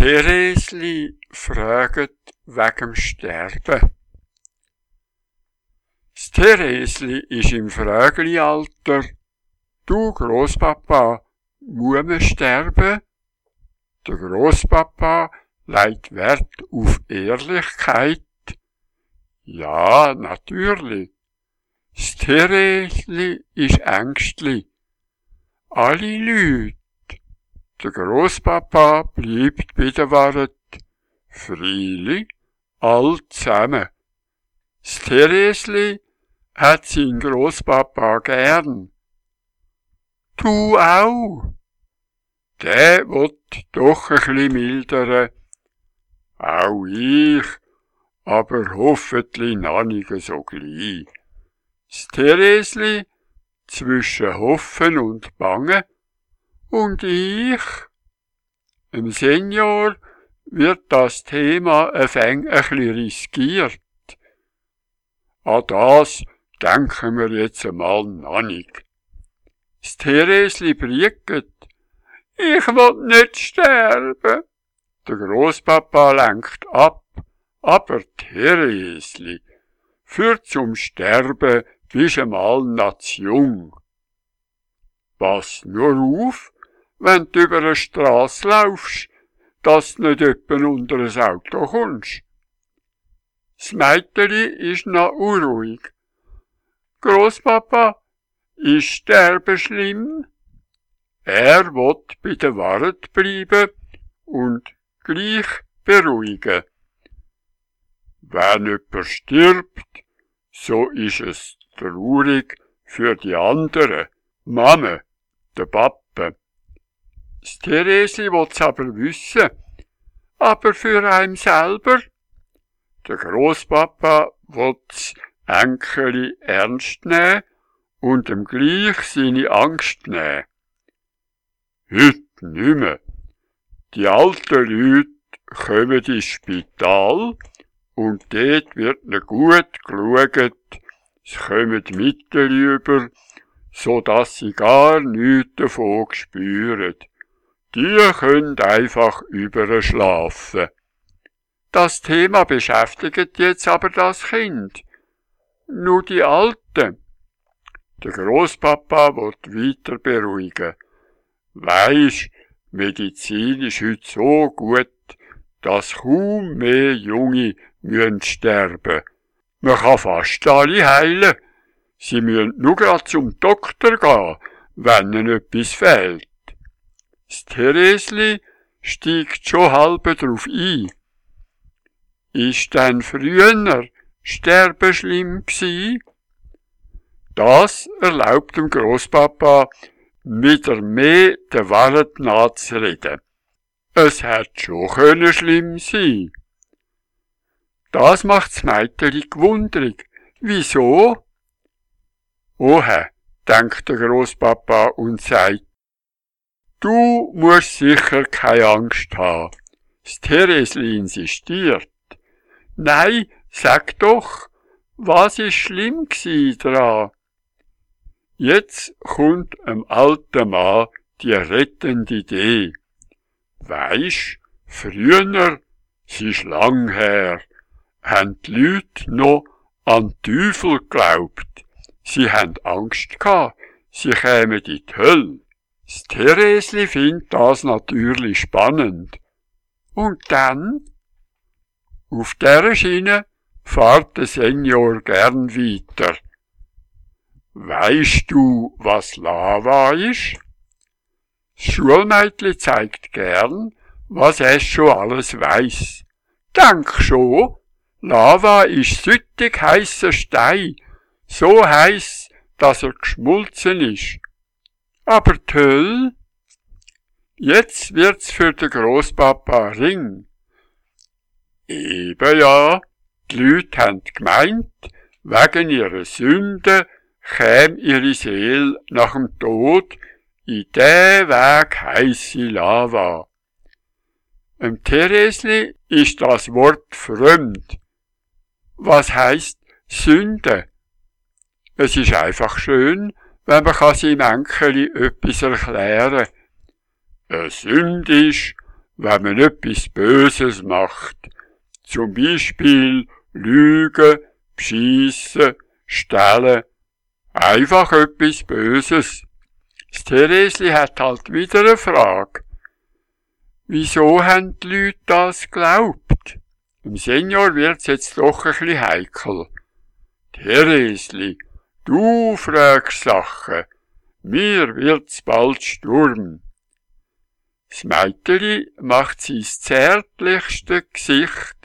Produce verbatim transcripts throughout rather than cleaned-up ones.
Theresli fragt wegem Sterben. Das Theresli ist im Fröglialter. Du, Grosspapa, muss man sterben? Der Grosspapa legt Wert auf Ehrlichkeit. Ja, natürlich. Das Theresli ist ängstlich. Alle Leute. Der Grosspapa bleibt bei der Wahrheit. Freilich, all zusammen. Das Theresli hat seinen Grosspapa gern. Du auch. Der will doch ein bisschen mildern. Auch ich, aber hoffentlich noch nicht so gleich. Das Theresli zwischen Hoffen und Bangen. Und ich? Im Senior wird das Thema ein wenig ein bisschen riskiert. An das denken wir jetzt einmal noch nicht. Das Theresli briegt. Ich will nicht sterben. Der Grosspapa lenkt ab. Aber Theresli, für zum Sterben bist einmal noch zu jung. Pass nur auf, wenn du über eine Strasse laufst, dass du nicht etwa unter ein Auto kommst. Das Mädeli ist noch unruhig. Grosspapa, ist Sterben schlimm? Er will bei der Wahrheit bleiben und gleich beruhigen. Wenn jemand stirbt, so ist es traurig für die anderen. Mama, der Papa. Das Theresli will's aber wissen. Aber für einen selber? Der Grosspapa will's Enkeli ernst nehmen und ihm gleich seine Angst nehmen. Heute nimmer. Die alten Leute kommen ins Spital und dort wird ihnen gut geschaut, sie kommen Mittel über, so dass sie gar nichts davon spüren. Die können einfach überschlafen. Das Thema beschäftigt jetzt aber das Kind. Nur die Alten. Der Grosspapa wird weiter beruhigen. Weisst, Medizin ist heute so gut, dass kaum mehr Junge müssen sterben. Man kann fast alle heilen. Sie müssen nur grad zum Doktor gehen, wenn ihnen etwas fehlt. Das Theresli steigt schon halb drauf ein. Ist denn früher Sterben schlimm gsi? Das erlaubt dem Grosspapa, wieder mehr der Wahrheit nachzureden. Es hätte schon können schlimm sein. Das macht's Mädeli gewundrig. Wieso? Ohe, denkt der Grosspapa und sagt, du musst sicher keine Angst haben. Das Theresli insistiert. Nein, sag doch, was ist schlimm gsi dran? Jetzt kommt einem alten Mann die rettende Idee. Weisst, früher, es ist lang her, haben die Leute noch an den Teufel geglaubt. Sie haben Angst gehabt, sie kämen in die Hölle. Das Theresli findet das natürlich spannend. Und dann? Auf dieser Schiene fährt der Senior gern weiter. Weisst du, was Lava ist? Das Schulmädchen zeigt gern, was es schon alles weiss. Denk schon, Lava ist süttig heisser Stein, so heiss, dass er geschmolzen ist. Aber die Hölle? Jetzt wird's für den Grosspapa ring. Eben ja, die Leute haben gemeint, wegen ihrer Sünde käm ihre Seele nach dem Tod in den Weg heisse Lava. Im Theresli ist das Wort fremd. Was heisst Sünde? Es ist einfach schön, wenn man seinem Enkeli etwas erklären kann. Eine Sünde ist, wenn man etwas Böses macht. Zum Beispiel lügen, beschissen, stehlen. Einfach etwas Böses. Das Theresli hat halt wieder eine Frage. Wieso haben die Leute das geglaubt? Im Senior wird's jetzt doch ein bisschen heikel. Theresli, du fragst Sachen. Mir wird's bald Sturm. Das Meiteli macht sein zärtlichste Gesicht.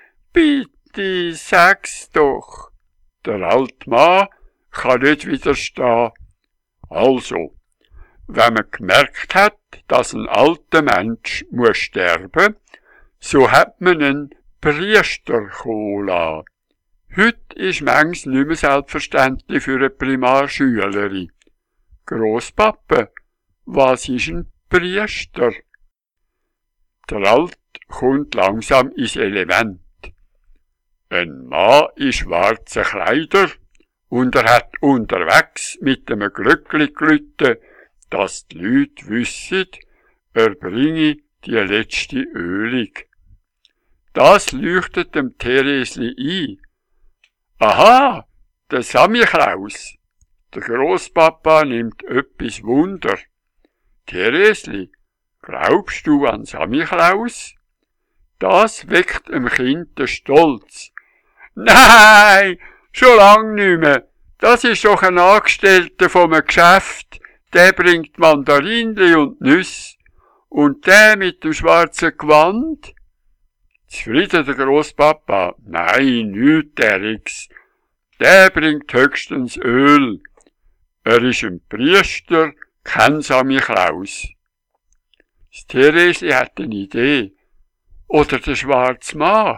Bitte, sag's doch. Der alte Mann kann nicht widerstehen. Also, wenn man gemerkt hat, dass ein alter Mensch muss sterben, so hat man einen Priester kommen lassen. Heute ist manches nicht mehr selbstverständlich für eine Primarschülerin. Grosspappe, was ist ein Priester? Der Alt kommt langsam ins Element. Ein Mann in schwarzen Kleidern und er hat unterwegs mit einem Glöckli gelüte, dass die Leute wissen, er bringe die letzte Ölung. Das leuchtet dem Theresli ein. Aha, der Samichlaus. Der Grosspapa nimmt öppis Wunder. Theresli, glaubst du an Samichlaus? Das weckt im Kind den Stolz. Nein, schon lang nicht mehr. Das ist doch ein Angestellter vom Geschäft. Der bringt Mandarinli und Nüsse. Und der mit dem schwarzen Gewand? Zufrieden der Grosspapa. Nein, nichts derix. Der bringt höchstens Öl. Er ist ein Priester, kein Samichlaus. Das Theresli hat eine Idee. Oder der schwarze Mann.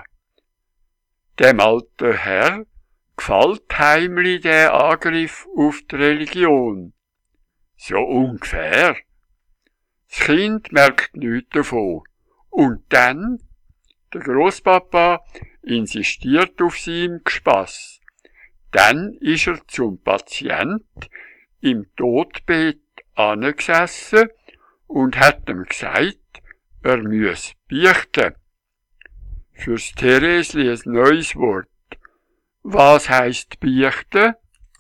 Dem alten Herr gefällt heimlich der Angriff auf die Religion. So ungefähr. Das Kind merkt nichts davon. Und dann, der Grosspapa insistiert auf seinem Gespass. Dann ist er zum Patient im Todbett angesessen und hat ihm gesagt, er müsse beichten. Fürs Theresli ein neues Wort. Was heisst beichten?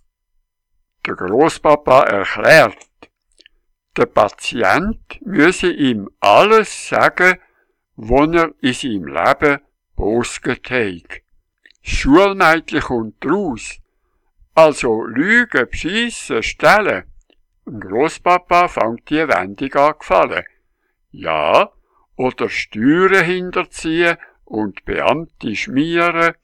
Der Grosspapa erklärt, der Patient müsse ihm alles sagen, was er in seinem Leben bosget hat. Das Schulmädchen kommt raus. Also lügen, beschissen, stehlen. Dem Grosspapa fängt die Wendung an gefallen. Ja, oder Steuern hinterziehen und Beamte schmieren.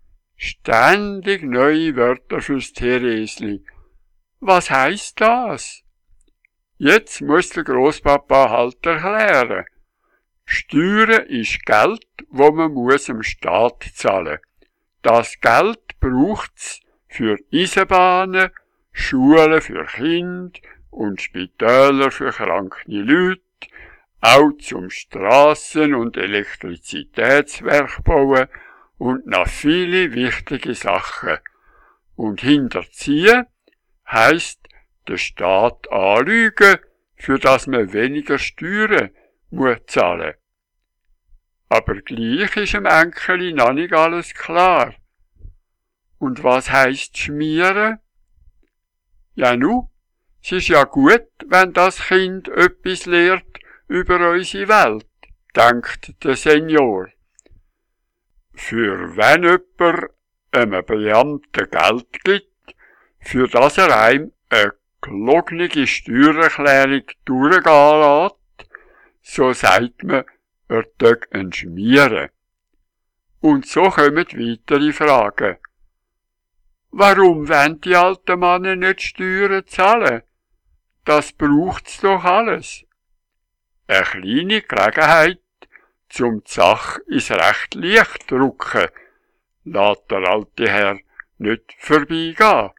Ständig neue Wörter fürs Theresli. Was heisst das? Jetzt muss der Grosspapa halt erklären. Steuern ist Geld, wo man muss dem Staat zahlen. Das Geld braucht's für Eisenbahnen, Schulen für Kinder und Spitäler für kranke Leute, auch zum Strassen- und Elektrizitätswerk bauen und noch viele wichtige Sachen. Und hinterziehen heisst, den Staat anlügen, für das man weniger Steuern muss zahlen. Aber gleich ist dem Enkeli noch nicht alles klar. Und was heisst schmieren? Ja nu, es ist ja gut, wenn das Kind etwas lehrt über unsere Welt, denkt der Senior. Für wenn jemand einem Beamten Geld gibt, für das er einem eine gelogene Steuererklärung durchgehen lässt, so sagt man, er tut ihn schmieren. Und so kommen weitere Fragen. Warum wollen die alten Männer nicht Steuern zahlen? Das braucht's doch alles. Eine kleine Gelegenheit, zum die Sache ins rechte Licht rücken, lässt der alte Herr nicht vorbeigehen.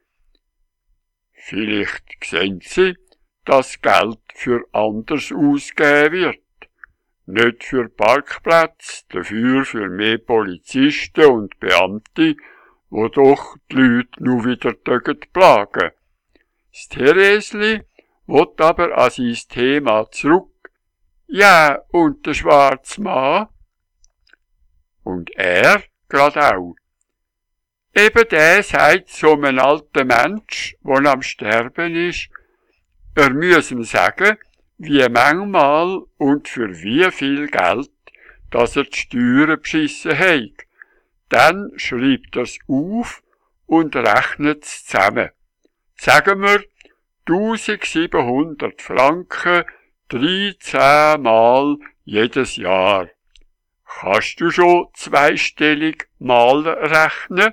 Vielleicht sehen Sie, dass Geld für anders ausgegeben wird. Nicht für Parkplätze, dafür für mehr Polizisten und Beamte, wo doch die Leute nur wieder plagen. Das Theresli will aber an sein Thema zurück. Ja, und der schwarze Mann? Und er grad auch. Eben der sagt so einem alten Mensch, der am Sterben ist, er müsse ihm sagen, wie manchmal und für wie viel Geld, dass er die Steuern beschissen hat. Dann schreibt er's auf und rechnet's zusammen. Sagen wir, eintausendsiebenhundert Franken, dreizehn Mal jedes Jahr. Kannst du schon zweistellig mal rechnen?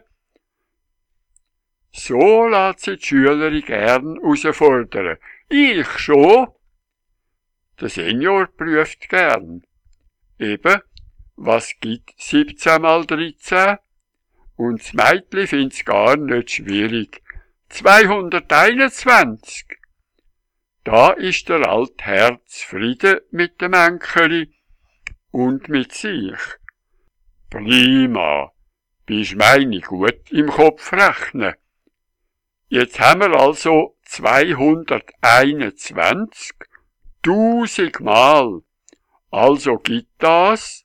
So lässt sich die Schülerin gern herausfordern. Ich schon? Der Senior prüft gern. Eben, was gibt siebzehn mal dreizehn? Und das Mädchen find's gar nicht schwierig. zweihunderteinundzwanzig. Da ist der alte Herr zufrieden mit dem Enkeli und mit sich. Prima, bist meine gut im Kopf rechnen. Jetzt haben wir also zweihunderteinundzwanzig, tausend Mal. Also gibt das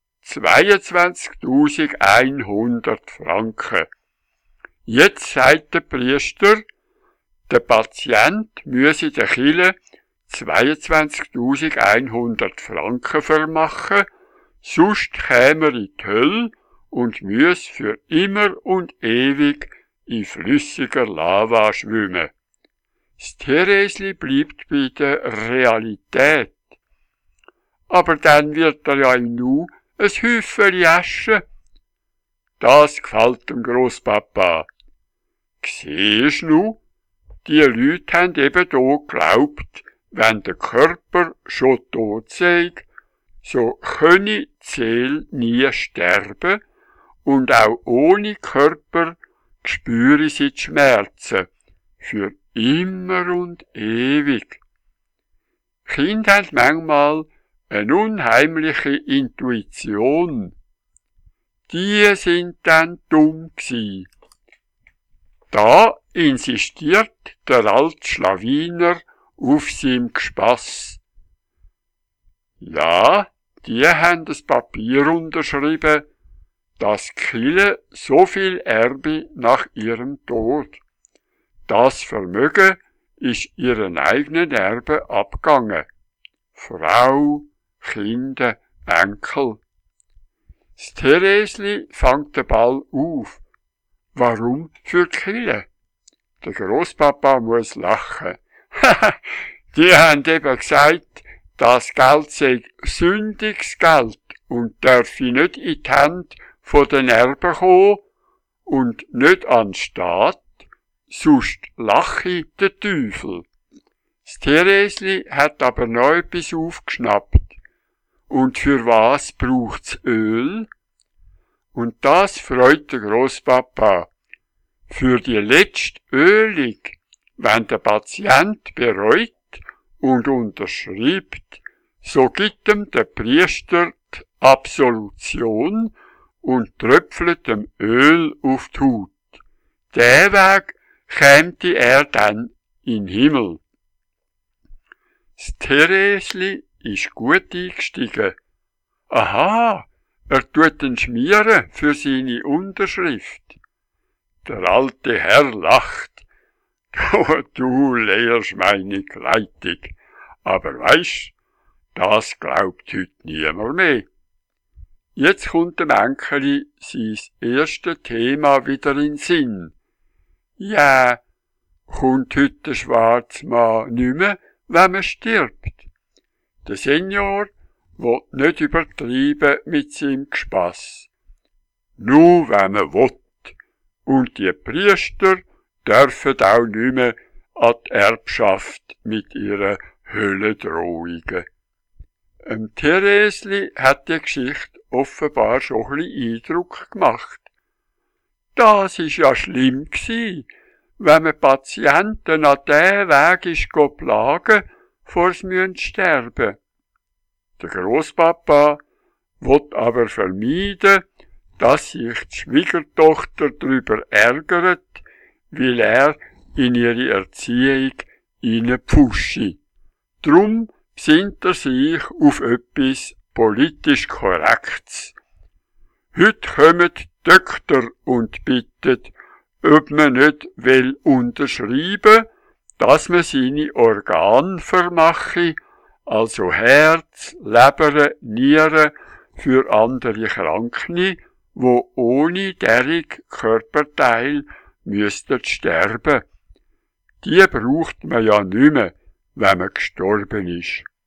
zweiundzwanzigtausendeinhundert Franken. Jetzt sagt der Priester, der Patient müsse der Kirche zweiundzwanzigtausendeinhundert Franken vermachen, sonst käme er in die Hölle und müsse für immer und ewig in flüssiger Lava schwimmen. Das Theresli bleibt bei der Realität. Aber dann wird er ja im Nu ein Häufchen Asche. Das gefällt dem Grosspapa. Siehst nu, die Leute haben eben da geglaubt, wenn der Körper schon tot sei, so könne die Seele nie sterben und auch ohne Körper spüre sie die Schmerzen, für immer und ewig. Kinder haben manchmal eine unheimliche Intuition. Die sind dann dumm gsi. Da insistiert der alte Schlawiner auf seinem Gespass. Ja, die haben das Papier unterschrieben, dass Kille so viel Erbe nach ihrem Tod. Das Vermögen ist ihren eigenen Erben abgegangen. Frau, Kinder, Enkel. Das Theresli fängt den Ball auf. Warum für Kille? Der Grosspapa muss lachen. Die haben eben gesagt, das Geld sei sündiges Geld und dürfe nicht in die Hände von den Erben kommen und nicht an den Staat, sonst lache der Teufel. Das Theresli hat aber noch etwas aufgeschnappt. Und für was braucht's Öl? Und das freut der Grosspapa. Für die letzte Ölung, wenn der Patient bereut und unterschreibt, so gibt ihm der Priester die Absolution und tröpfelt dem Öl auf die Haut. Den Weg kämte er dann in den Himmel. Das Theresli ist gut eingestiegen. Aha, er tut den schmieren für seine Unterschrift. Der alte Herr lacht. Oh, du lehrst meine Kleitung. Aber weisst, das glaubt heute niemand mehr. Jetzt kommt dem Enkeli sein erstes Thema wieder in den Sinn. Ja, kommt heute der schwarze Mann nicht mehr, wenn man stirbt. Der Senior will nicht übertreiben mit seinem Gespass. Nur wenn man will. Und die Priester dürfen auch nicht mehr an die Erbschaft mit ihren Höllendrohungen. Dem Theresli hat die Geschichte offenbar schon ein bisschen Eindruck gemacht. Das ist ja schlimm gsi, wenn man Patienten an den Weg ist go plagen, vor sie müssen sterben. Der Grosspapa will aber vermeiden, dass sich die Schwiegertochter darüber ärgert, weil er in ihre Erziehung hineinpfusche. Drum sinnt er sich auf etwas politisch Korrektes. Heute kommen Doktor und bittet, ob man nicht will unterschreiben, dass man seine Organe vermache, also Herz, Leber, Nieren für andere Kranke, wo ohne derig Körperteil müssten sterben. Die braucht man ja nicht mehr, wenn man gestorben ist.